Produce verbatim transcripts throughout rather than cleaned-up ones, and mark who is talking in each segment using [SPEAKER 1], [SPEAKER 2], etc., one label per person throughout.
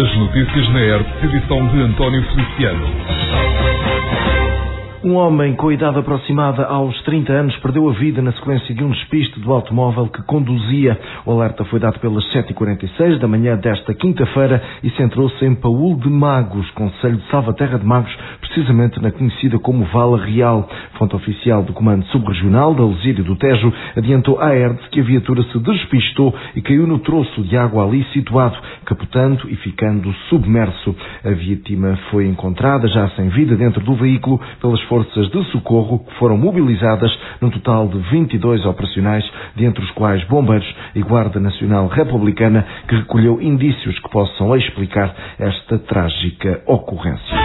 [SPEAKER 1] As notícias na E R T, edição de António Feliciano.
[SPEAKER 2] Um homem com idade aproximada aos trinta anos perdeu a vida na sequência de um despiste do automóvel que conduzia. O alerta foi dado pelas sete e quarenta e seis da manhã desta quinta-feira e centrou-se em Paúl de Magos, concelho de Salvaterra de Magos, precisamente na conhecida como Vala Real. Fonte oficial do Comando Subregional da Alzírio do Tejo adiantou à E R T que a viatura se despistou e caiu no troço de água ali situado, capotando e ficando submerso. A vítima foi encontrada já sem vida dentro do veículo pelas forças de socorro, que foram mobilizadas num total de vinte e dois operacionais, dentre os quais bombeiros e Guarda Nacional Republicana, que recolheu indícios que possam explicar esta trágica ocorrência.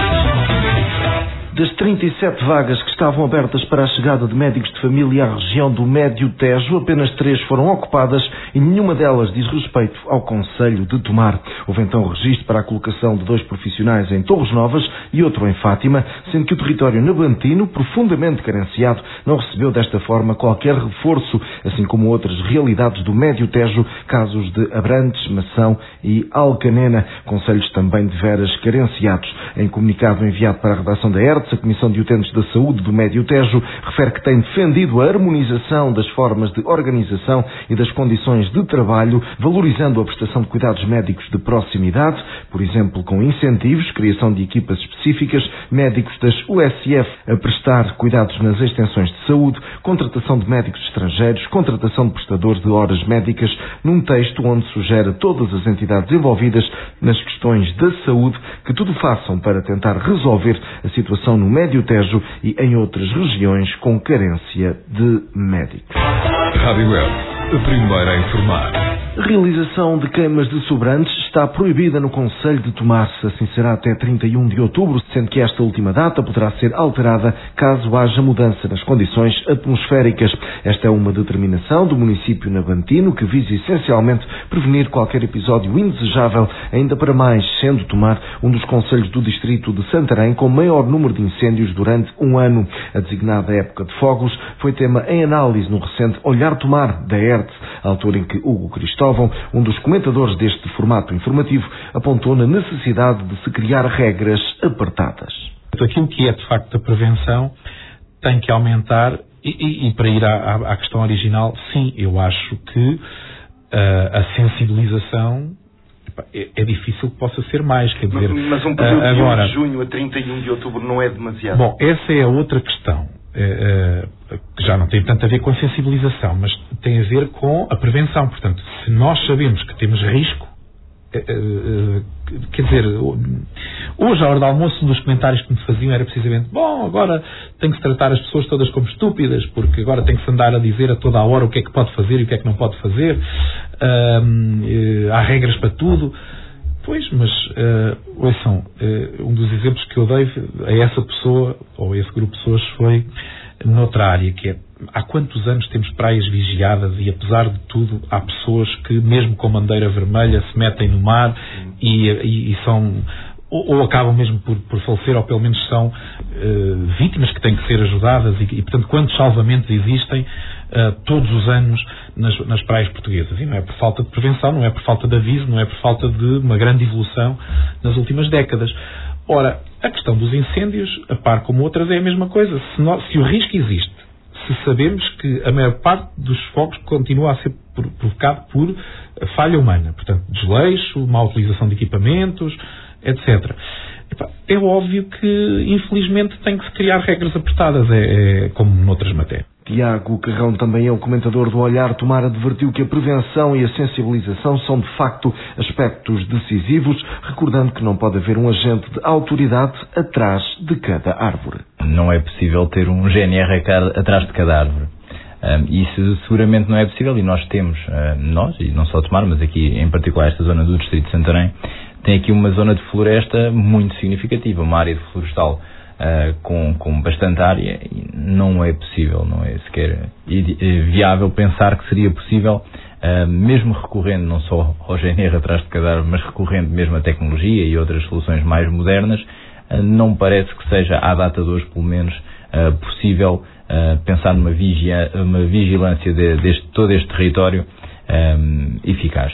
[SPEAKER 2] Das trinta e sete vagas que estavam abertas para a chegada de médicos de família à região do Médio Tejo, apenas três foram ocupadas e nenhuma delas diz respeito ao concelho de Tomar. Houve então registro para a colocação de dois profissionais em Torres Novas e outro em Fátima, sendo que o território nabantino, profundamente carenciado, não recebeu desta forma qualquer reforço, assim como outras realidades do Médio Tejo, casos de Abrantes, Mação e Alcanena, concelhos também de veras carenciados. Em comunicado enviado para a redação da E R T, a Comissão de Utentes da Saúde do Médio Tejo refere que tem defendido a harmonização das formas de organização e das condições de trabalho, valorizando a prestação de cuidados médicos de proximidade, por exemplo, com incentivos, criação de equipas específicas, médicos das U S F a prestar cuidados nas extensões de saúde, contratação de médicos estrangeiros, contratação de prestadores de horas médicas, num texto onde sugere a todas as entidades envolvidas nas questões da saúde que tudo façam para tentar resolver a situação no Médio Tejo e em outras regiões com carência de médicos.
[SPEAKER 1] Rádio E R T, a primeira a informar.
[SPEAKER 2] A realização de queimas de sobrantes está proibida no concelho de Tomar. Assim será até trinta e um de outubro, sendo que esta última data poderá ser alterada caso haja mudança nas condições atmosféricas. Esta é uma determinação do município nabantino que visa essencialmente prevenir qualquer episódio indesejável, ainda para mais sendo Tomar um dos concelhos do distrito de Santarém com maior número de incêndios durante um ano. A designada época de fogos foi tema em análise no recente Olhar Tomar da E R T, à altura em que Hugo Cristóvão, um dos comentadores deste formato informativo, apontou na necessidade de se criar regras apertadas.
[SPEAKER 3] Aquilo que é de facto a prevenção tem que aumentar e, e, e para ir à, à questão original, sim, eu acho que uh, a sensibilização é, é difícil que possa ser mais, quer dizer...
[SPEAKER 2] Mas, mas um período
[SPEAKER 3] uh, agora,
[SPEAKER 2] de junho a trinta e um de outubro não é demasiado?
[SPEAKER 3] Bom, essa é a outra questão. Uh, que já não tem tanto a ver com a sensibilização, mas tem a ver com a prevenção. Portanto, se nós sabemos que temos risco, uh, uh, quer dizer, hoje à hora do almoço um dos comentários que me faziam era precisamente, bom, agora tem que se tratar as pessoas todas como estúpidas, porque agora tem que se andar a dizer a toda a hora o que é que pode fazer e o que é que não pode fazer, uh, uh, há regras para tudo. Pois, mas, uh, ouçam, uh, um dos exemplos que eu dei a essa pessoa, ou a esse grupo de pessoas, foi noutra área, que é, há quantos anos temos praias vigiadas e, apesar de tudo, há pessoas que, mesmo com bandeira vermelha, se metem no mar e, e, e são... Ou, ou acabam mesmo por, por falecer, ou pelo menos são uh, vítimas que têm que ser ajudadas e, e portanto, quantos salvamentos existem uh, todos os anos nas, nas praias portuguesas. E não é por falta de prevenção, não é por falta de aviso, não é por falta de uma grande evolução nas últimas décadas. Ora, a questão dos incêndios, a par como outras, é a mesma coisa. Se, nós, se o risco existe, se sabemos que a maior parte dos fogos continua a ser provocado por falha humana, portanto, desleixo, má utilização de equipamentos, etcétera. É óbvio que, infelizmente, tem que se criar regras apertadas, é, é como noutras matérias.
[SPEAKER 2] Tiago Carrão, também é o comentador do Olhar Tomar, advertiu que a prevenção e a sensibilização são, de facto, aspectos decisivos, recordando que não pode haver um agente de autoridade atrás de cada árvore.
[SPEAKER 4] Não é possível ter um G N R atrás de cada árvore. Um, isso seguramente não é possível e nós temos, uh, nós, e não só Tomar, mas aqui em particular esta zona do distrito de Santarém, tem aqui uma zona de floresta muito significativa, uma área de florestal uh, com, com bastante área, e não é possível, não é sequer viável pensar que seria possível, uh, mesmo recorrendo não só ao G N R atrás de cada árvore, mas recorrendo mesmo à tecnologia e outras soluções mais modernas, uh, não parece que seja, à data de hoje pelo menos, uh, possível uh, pensar numa vigia, uma vigilância de, deste, todo este território um, eficaz.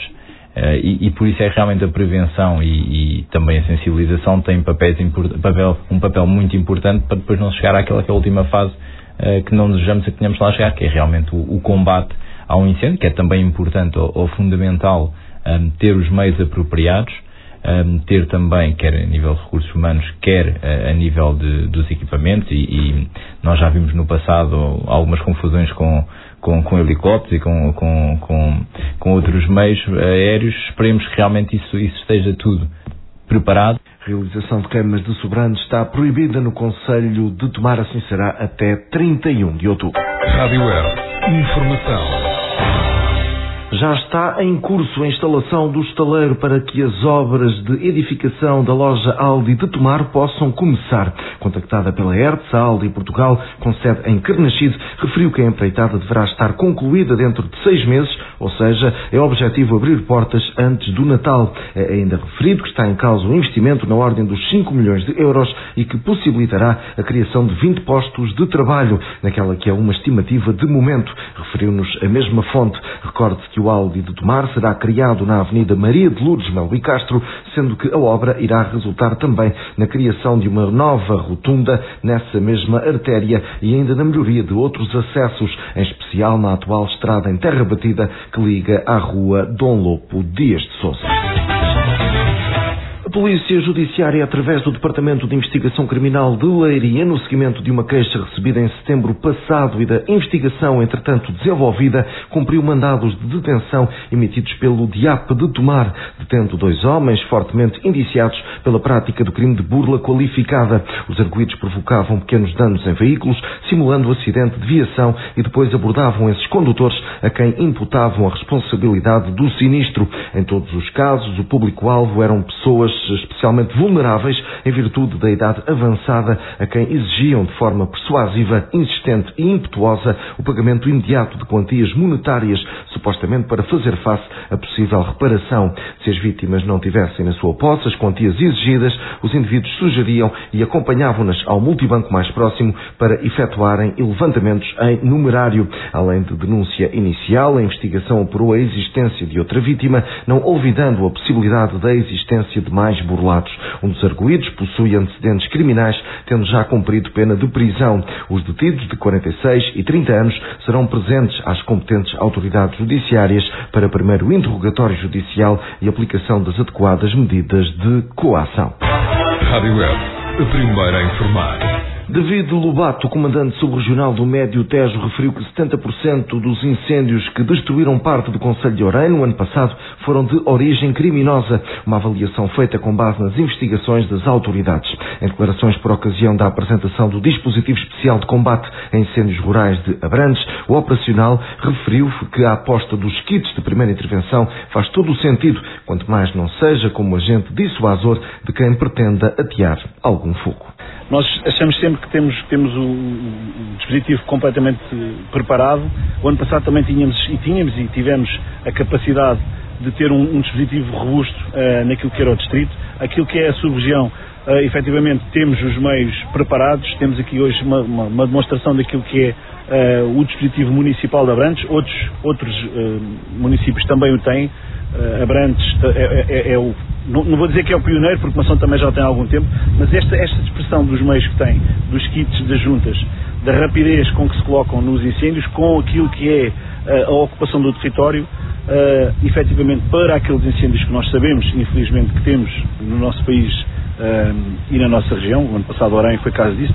[SPEAKER 4] e, e por isso é realmente a prevenção e, e também a sensibilização têm papéis import, papel, um papel muito importante para depois não chegar àquela que é a última fase uh, que não desejamos que tenhamos lá chegar, que é realmente o, o combate ao incêndio, que é também importante ou, ou fundamental um, ter os meios apropriados, um, ter também, quer a nível de recursos humanos, quer uh, a nível de, dos equipamentos, e, e nós já vimos no passado algumas confusões com, com, com helicópteros e com, com, com, com outros meios aéreos. Esperemos que realmente isso, isso esteja tudo preparado.
[SPEAKER 2] A realização de queimas de sobrantes está proibida no Concelho de Tomar, assim será até trinta e um de outubro.
[SPEAKER 1] Rádio Web. Informação.
[SPEAKER 2] Já está em curso a instalação do estaleiro para que as obras de edificação da loja Aldi de Tomar possam começar. Contactada pela Hertz, a Aldi Portugal, com sede em Carnaxide, referiu que a empreitada deverá estar concluída dentro de seis meses, ou seja, é objetivo abrir portas antes do Natal. É ainda referido que está em causa um investimento na ordem dos cinco milhões de euros e que possibilitará a criação de vinte postos de trabalho, naquela que é uma estimativa de momento. Referiu-nos a mesma fonte. Recorde-se que o Aldi de Tomar será criado na Avenida Maria de Lourdes Melo e Castro, sendo que a obra irá resultar também na criação de uma nova rotunda nessa mesma artéria e ainda na melhoria de outros acessos, em especial na atual estrada em terra batida que liga à rua Dom Lopo Dias de Sousa. A Polícia Judiciária, através do Departamento de Investigação Criminal de Leiria, no seguimento de uma queixa recebida em setembro passado e da investigação, entretanto, desenvolvida, cumpriu mandados de detenção emitidos pelo D I A P de Tomar, detendo dois homens fortemente indiciados pela prática do crime de burla qualificada. Os arguidos provocavam pequenos danos em veículos, simulando o acidente de viação, e depois abordavam esses condutores a quem imputavam a responsabilidade do sinistro. Em todos os casos, o público-alvo eram pessoas especialmente vulneráveis em virtude da idade avançada, a quem exigiam de forma persuasiva, insistente e impetuosa o pagamento imediato de quantias monetárias, supostamente para fazer face a possível reparação. Se as vítimas não tivessem na sua posse as quantias exigidas, os indivíduos sugeriam e acompanhavam-nas ao multibanco mais próximo para efetuarem levantamentos em numerário. Além de denúncia inicial, a investigação apurou a existência de outra vítima, não olvidando a possibilidade da existência de mais burlados. Um dos arguidos possui antecedentes criminais, tendo já cumprido pena de prisão. Os detidos de quarenta e seis e trinta anos serão presentes às competentes autoridades judiciárias para primeiro interrogatório judicial e aplicação das adequadas medidas de coação.
[SPEAKER 1] Rádio Web, a primeira a informar.
[SPEAKER 2] David Lobato, comandante subregional do Médio Tejo, referiu que setenta por cento dos incêndios que destruíram parte do Concelho de Orem no ano passado foram de origem criminosa, uma avaliação feita com base nas investigações das autoridades. Em declarações por ocasião da apresentação do Dispositivo Especial de Combate a Incêndios Rurais de Abrantes, o operacional referiu que a aposta dos kits de primeira intervenção faz todo o sentido, quanto mais não seja como agente dissuasor de quem pretenda atear algum fogo.
[SPEAKER 5] Nós achamos sempre que temos, temos o, o dispositivo completamente preparado. O ano passado também tínhamos e tínhamos e tivemos a capacidade de ter um, um dispositivo robusto uh, naquilo que era o distrito. Aquilo que é a sub-região, uh, efetivamente temos os meios preparados. Temos aqui hoje uma, uma, uma demonstração daquilo que é uh, o dispositivo municipal de Abrantes. Outros, outros uh, municípios também o têm. Uh, Abrantes é, é, é o, não, não vou dizer que é o pioneiro, porque Mação também já tem há algum tempo, mas esta, esta expressão dos meios que tem, dos kits das juntas, da rapidez com que se colocam nos incêndios, com aquilo que é uh, a ocupação do território, uh, efetivamente para aqueles incêndios que nós sabemos, infelizmente, que temos no nosso país uh, e na nossa região. O ano passado Orem foi caso disso.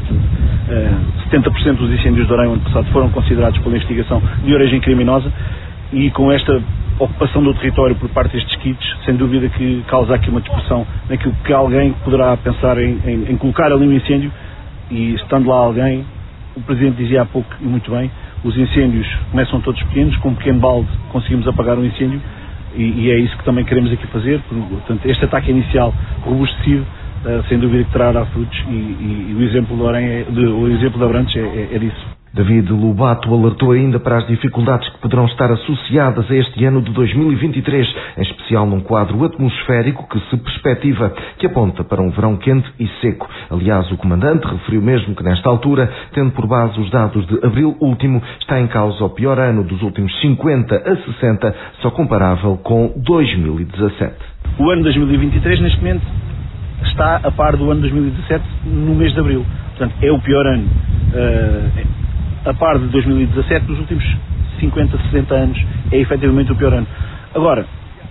[SPEAKER 5] uh, setenta por cento dos incêndios de Orem o ano passado foram considerados pela investigação de origem criminosa, e com esta ocupação do território por parte destes kits, sem dúvida que causa aqui uma dispersão naquilo que alguém poderá pensar em, em, em colocar ali um incêndio, e estando lá alguém, o Presidente dizia há pouco, e muito bem, os incêndios começam todos pequenos, com um pequeno balde conseguimos apagar um incêndio, e, e é isso que também queremos aqui fazer. Portanto, este ataque inicial robustecido, uh, sem dúvida que trará frutos, e, e, e o exemplo de Orem, é, de, o exemplo de Abrantes é, é, é disso.
[SPEAKER 2] David Lobato alertou ainda para as dificuldades que poderão estar associadas a este ano de dois mil e vinte e três, em especial num quadro atmosférico que se perspectiva, que aponta para um verão quente e seco. Aliás, o comandante referiu mesmo que nesta altura, tendo por base os dados de abril último, está em causa o pior ano dos últimos cinquenta a sessenta, só comparável com dois mil e dezassete.
[SPEAKER 5] O ano dois mil e vinte e três, neste momento, está a par do ano dois mil e dezassete no mês de abril. Portanto, é o pior ano. Uh, a par de dois mil e dezassete, nos últimos cinquenta, sessenta anos, é efetivamente o pior ano. Agora,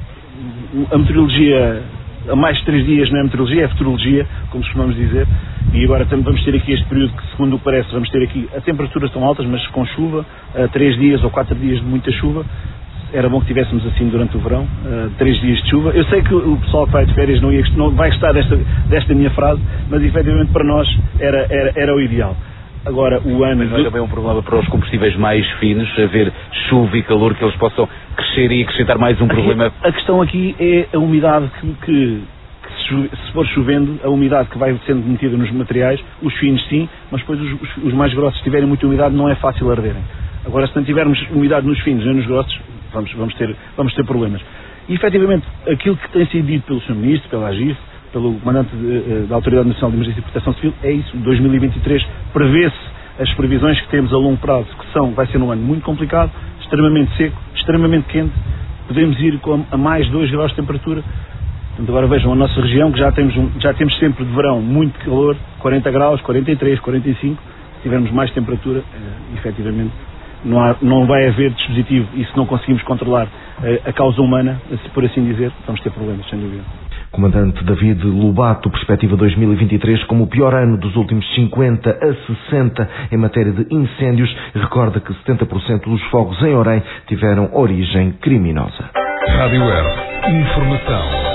[SPEAKER 5] a meteorologia, há mais de três dias não é meteorologia, é futurologia, como costumamos dizer, e agora também vamos ter aqui este período que, segundo o que parece, vamos ter aqui, as temperaturas estão altas, mas com chuva, uh, três dias ou quatro dias de muita chuva. Era bom que tivéssemos assim durante o verão, uh, três dias de chuva. Eu sei que o pessoal que vai de férias não, ia, não vai gostar desta, desta minha frase, mas efetivamente para nós era, era, era o ideal. Agora, o ano...
[SPEAKER 6] Mas não é também um problema para os combustíveis mais finos, haver chuva e calor, que eles possam crescer e acrescentar mais um
[SPEAKER 5] aqui,
[SPEAKER 6] problema?
[SPEAKER 5] A questão aqui é a umidade que, que, que se, se for chovendo, a umidade que vai sendo metida nos materiais, os finos sim, mas depois os, os, os mais grossos, se tiverem muita umidade, não é fácil arderem. Agora, se não tivermos umidade nos finos nem nos grossos, vamos, vamos, ter, vamos ter problemas. E, efetivamente, aquilo que tem sido dito pelo senhor Ministro, pela AGIF, pelo comandante de, da Autoridade Nacional de Emergência e Proteção Civil, é isso. dois mil e vinte e três prevê-se as previsões que temos a longo prazo, que são, vai ser um ano muito complicado, extremamente seco, extremamente quente, podemos ir com a mais dois graus de temperatura. Portanto, agora vejam a nossa região, que já temos, um, já temos sempre de verão muito calor, quarenta graus, quarenta e três, quarenta e cinco, se tivermos mais temperatura, eh, efetivamente, não, há, não vai haver dispositivo, e se não conseguimos controlar eh, a causa humana, por assim dizer, vamos ter problemas, sem dúvida.
[SPEAKER 2] Comandante David Lobato, perspectiva dois mil e vinte e três como o pior ano dos últimos cinquenta a sessenta em matéria de incêndios, recorda que setenta por cento dos fogos em Orem tiveram origem criminosa.
[SPEAKER 1] Rádio R. Informação.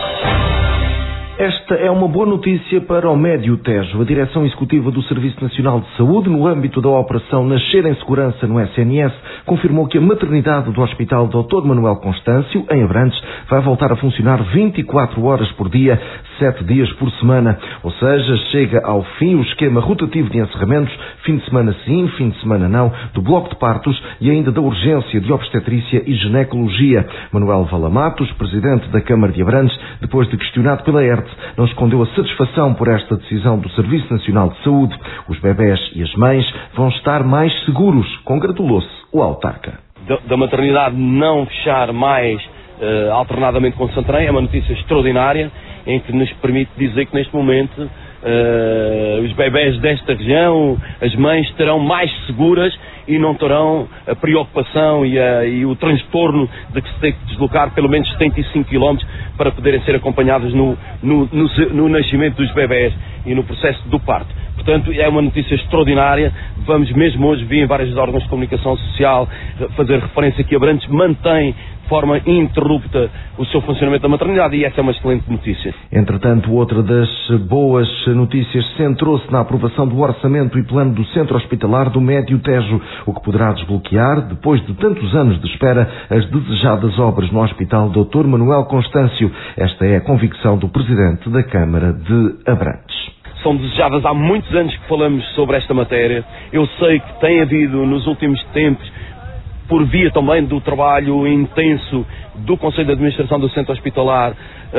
[SPEAKER 2] Esta é uma boa notícia para o Médio Tejo. A Direção Executiva do Serviço Nacional de Saúde, no âmbito da Operação Nascer em Segurança no S N S, confirmou que a maternidade do Hospital doutor Manuel Constâncio, em Abrantes, vai voltar a funcionar vinte e quatro horas por dia, sete dias por semana. Ou seja, chega ao fim o esquema rotativo de encerramentos, fim de semana sim, fim de semana não, do bloco de partos e ainda da urgência de obstetrícia e ginecologia. Manuel Valamatos, presidente da Câmara de Abrantes, depois de questionado pela E R T, não escondeu a satisfação por esta decisão do Serviço Nacional de Saúde. Os bebés e as mães vão estar mais seguros, congratulou-se o autarca.
[SPEAKER 7] Da, da maternidade não fechar mais uh, alternadamente com Santarém é uma notícia extraordinária, em que nos permite dizer que neste momento uh, os bebés desta região, as mães estarão mais seguras e não terão a preocupação e, a, e o transtorno de que se tem que deslocar pelo menos setenta e cinco quilómetros para poderem ser acompanhados no, no, no, no nascimento dos bebés e no processo do parto. Portanto, é uma notícia extraordinária. Vamos mesmo hoje vir em vários órgãos de comunicação social fazer referência que Abrantes mantém de forma ininterrupta o seu funcionamento da maternidade, e essa é uma excelente notícia.
[SPEAKER 2] Entretanto, outra das boas notícias centrou-se na aprovação do orçamento e plano do Centro Hospitalar do Médio Tejo, o que poderá desbloquear, depois de tantos anos de espera, as desejadas obras no Hospital doutor Manuel Constâncio. Esta é a convicção do Presidente da Câmara de Abrantes.
[SPEAKER 7] São desejadas há muitos anos que falamos sobre esta matéria. Eu sei que tem havido nos últimos tempos, por via também do trabalho intenso do Conselho de Administração do Centro Hospitalar,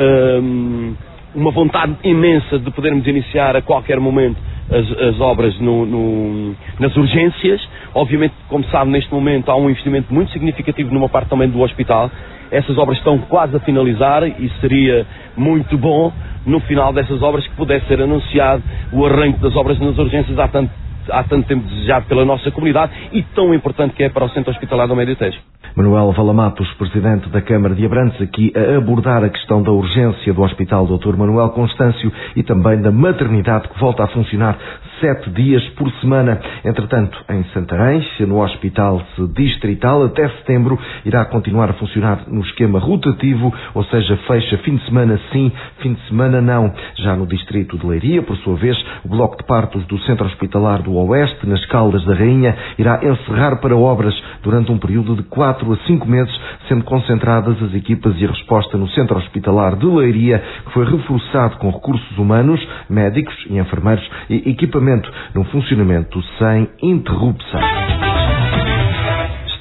[SPEAKER 7] uma vontade imensa de podermos iniciar a qualquer momento as, as obras no, no, nas urgências. Obviamente, como sabe, neste momento há um investimento muito significativo numa parte também do hospital. Essas obras estão quase a finalizar e seria muito bom, no final dessas obras, que pudesse ser anunciado o arranque das obras nas urgências há tanto, há tanto tempo desejado pela nossa comunidade e tão importante que é para o Centro Hospitalar do Médio Tejo.
[SPEAKER 2] Manuel Valamatos, Presidente da Câmara de Abrantes, aqui a abordar a questão da urgência do Hospital doutor Manuel Constâncio e também da maternidade que volta a funcionar sete dias por semana. Entretanto, em Santarém, no Hospital Distrital, até setembro, irá continuar a funcionar no esquema rotativo, ou seja, fecha fim de semana sim, fim de semana não. Já no Distrito de Leiria, por sua vez, o bloco de partos do Centro Hospitalar do Oeste, nas Caldas da Rainha, irá encerrar para obras durante um período de quatro a cinco meses, sendo concentradas as equipas e a resposta no Centro Hospitalar de Leiria, que foi reforçado com recursos humanos, médicos e enfermeiros e equipamento no funcionamento sem interrupção.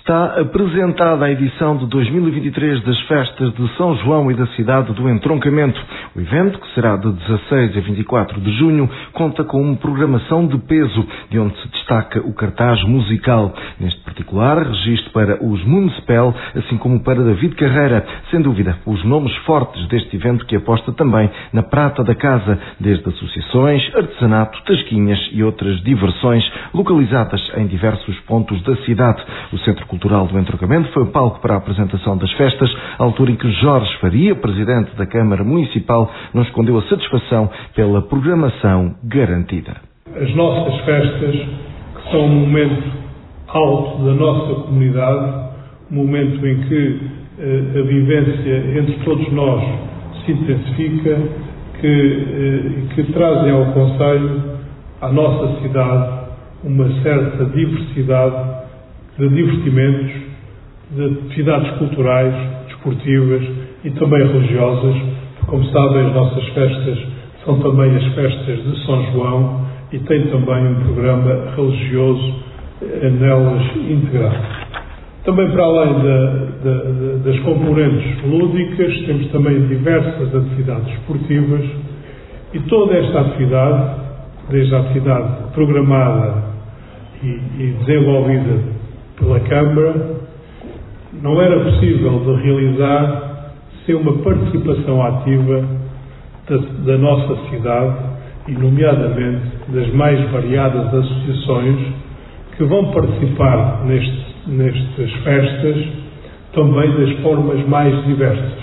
[SPEAKER 2] Está apresentada a edição de dois mil e vinte e três das Festas de São João e da Cidade do Entroncamento. O evento, que será de dezasseis a vinte e quatro de junho, conta com uma programação de peso, de onde se destaca o cartaz musical. Neste particular, registro para os Municipal, assim como para David Carreira. Sem dúvida, os nomes fortes deste evento, que aposta também na prata da casa, desde associações, artesanato, tasquinhas e outras diversões localizadas em diversos pontos da cidade. O Centro Cultural do Entroncamento foi o palco para a apresentação das festas, à altura em que Jorge Faria, presidente da Câmara Municipal, não escondeu a satisfação pela programação garantida.
[SPEAKER 8] As nossas festas, que são um momento alto da nossa comunidade, um momento em que eh, a vivência entre todos nós se intensifica, que, eh, que trazem ao concelho, à nossa cidade, uma certa diversidade de divertimentos, de atividades culturais, desportivas e também religiosas. Como sabem, as nossas festas são também as festas de São João e tem também um programa religioso nelas integrado. Também para além da, da, das componentes lúdicas, temos também diversas atividades esportivas e toda esta atividade, desde a atividade programada e, e desenvolvida pela Câmara, não era possível de realizar sem uma participação ativa da, da nossa cidade e, nomeadamente, das mais variadas associações que vão participar neste, nestas festas, também das formas mais diversas.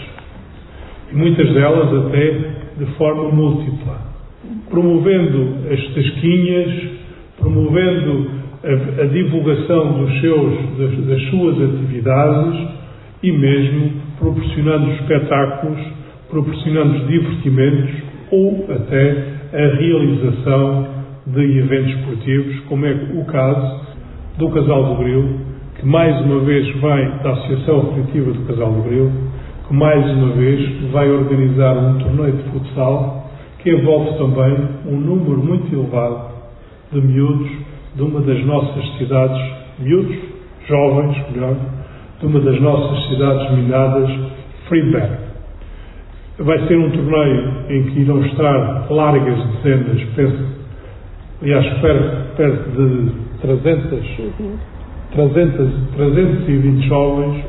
[SPEAKER 8] E muitas delas até de forma múltipla, promovendo as tasquinhas, promovendo A, a divulgação dos seus, das, das suas atividades e mesmo proporcionando espetáculos, proporcionando divertimentos ou até a realização de eventos esportivos, como é o caso do Casal do Grilo, que mais uma vez vai, da Associação Recreativa do Casal do Grilo, que mais uma vez vai organizar um torneio de futsal que envolve também um número muito elevado de miúdos de uma das nossas cidades, miúdos, jovens, melhor, de uma das nossas cidades minadas, Friedberg. Vai ser um torneio em que irão estar largas dezenas, penso, aliás, perto, perto de trezentos, trezentos, trezentos e vinte jovens,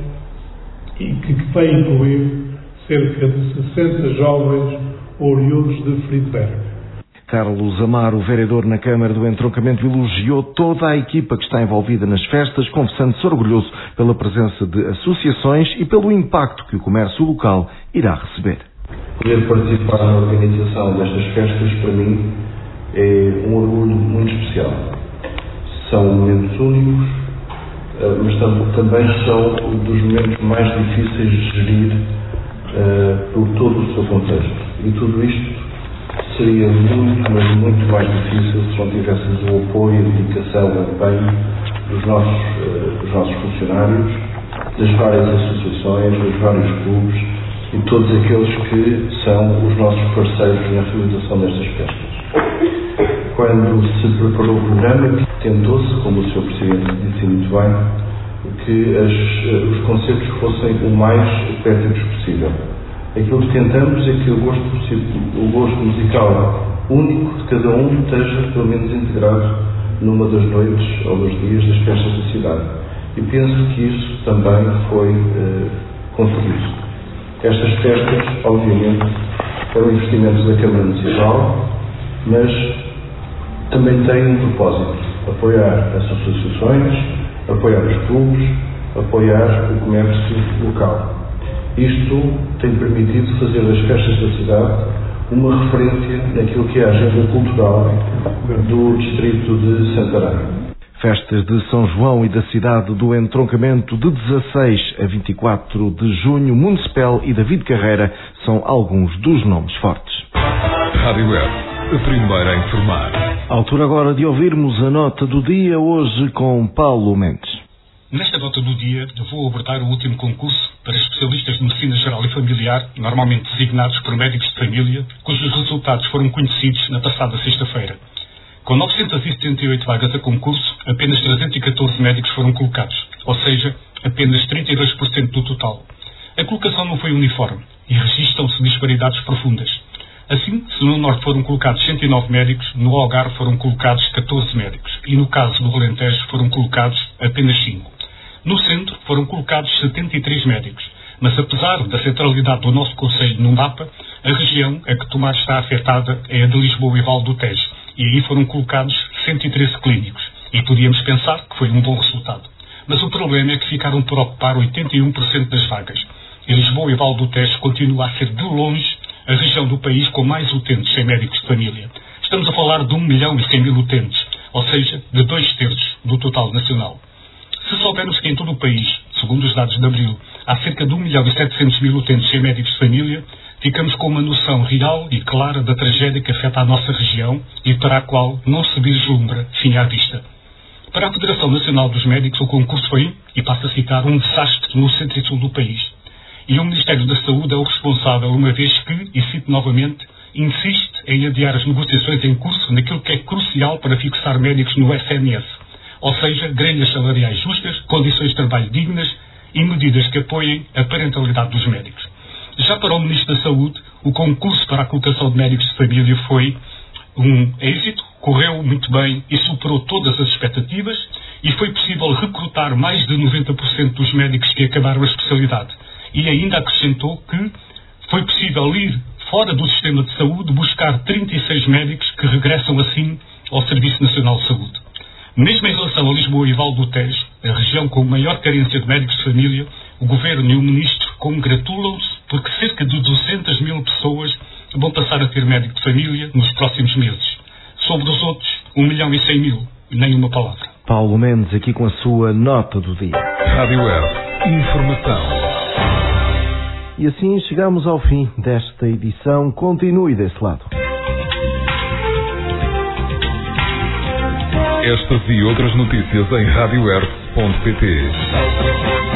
[SPEAKER 8] e que vai incluir cerca de sessenta jovens oriundos de Friedberg.
[SPEAKER 2] Carlos Amaro, vereador na Câmara do Entroncamento, elogiou toda a equipa que está envolvida nas festas, confessando-se orgulhoso pela presença de associações e pelo impacto que o comércio local irá receber.
[SPEAKER 9] Poder participar na organização destas festas, para mim, é um orgulho muito especial. São momentos únicos, mas também são dos momentos mais difíceis de gerir uh, por todo o seu contexto. E tudo isto seria muito, mas muito mais difícil se não tivéssemos o apoio, a dedicação, o empenho dos nossos, uh, dos nossos funcionários, das várias associações, dos vários clubes e todos aqueles que são os nossos parceiros na realização destas festas. Quando se preparou o programa, tentou-se, como o senhor Presidente disse muito bem, que as, os concertos fossem o mais ecléticos possível. Aquilo que tentamos é que o gosto, o gosto musical único de cada um esteja pelo menos integrado numa das noites ou dos dias das festas da cidade. E penso que isso também foi eh, conseguido. Estas festas, obviamente, foram investimentos da Câmara Municipal, mas também têm um propósito: apoiar as associações, apoiar os clubes, apoiar o comércio local. Isto tem permitido fazer das festas da cidade uma referência naquilo que é a agenda cultural do distrito de Santarém.
[SPEAKER 2] Festas de São João e da cidade do Entroncamento de dezasseis a vinte e quatro de junho, Municipal e David Carreira são alguns dos nomes fortes.
[SPEAKER 1] Rádio Web, a primeira a informar.
[SPEAKER 2] À altura agora de ouvirmos a nota do dia, hoje com Paulo Mendes.
[SPEAKER 10] Nesta nota do dia, vou abordar o último concurso para especialistas de medicina geral e familiar, normalmente designados por médicos de família, cujos resultados foram conhecidos na passada sexta-feira. Com novecentas e setenta e oito vagas a concurso, apenas trezentos e catorze médicos foram colocados, ou seja, apenas trinta e dois por cento do total. A colocação não foi uniforme e registram-se disparidades profundas. Assim, se no Norte foram colocados cento e nove médicos, no Algarve foram colocados catorze médicos e no caso do Alentejo foram colocados apenas cinco. No Centro foram colocados setenta e três médicos, mas apesar da centralidade do nosso Conselho no mapa, a região a que Tomar está afetada é a de Lisboa e Val do Tejo, e aí foram colocados cento e treze clínicos, e podíamos pensar que foi um bom resultado. Mas o problema é que ficaram por ocupar oitenta e um por cento das vagas, e Lisboa e Val do Tejo continua a ser de longe a região do país com mais utentes sem médicos de família. Estamos a falar de um milhão e cem mil utentes, ou seja, de dois terços do total nacional. Se soubermos que em todo o país, segundo os dados de abril, há cerca de um milhão e setecentos mil utentes sem médicos de família, ficamos com uma noção real e clara da tragédia que afeta a nossa região e para a qual não se vislumbra fim à vista. Para a Federação Nacional dos Médicos, o concurso foi, e passo a citar, um desastre no centro e sul do país. E o Ministério da Saúde é o responsável, uma vez que, e cito novamente, insiste em adiar as negociações em curso naquilo que é crucial para fixar médicos no S N S, ou seja, grelhas salariais justas, condições de trabalho dignas e medidas que apoiem a parentalidade dos médicos. Já para o Ministro da Saúde, o concurso para a colocação de médicos de família foi um êxito, correu muito bem e superou todas as expectativas e foi possível recrutar mais de noventa por cento dos médicos que acabaram a especialidade. E ainda acrescentou que foi possível ir fora do sistema de saúde buscar trinta e seis médicos que regressam assim ao Serviço Nacional de Saúde. Mesmo em relação a Lisboa e Val do Tejo, a região com maior carência de médicos de família, o Governo e o Ministro congratulam-se porque cerca de duzentas mil pessoas vão passar a ter médico de família nos próximos meses. Sobre os outros, um milhão e cem mil, nem uma palavra.
[SPEAKER 2] Paulo Mendes aqui com a sua nota do dia.
[SPEAKER 1] Rádio Web. Informação.
[SPEAKER 2] E assim chegamos ao fim desta edição. Continue desse lado.
[SPEAKER 1] Estas e outras notícias em rádio web ponto pt.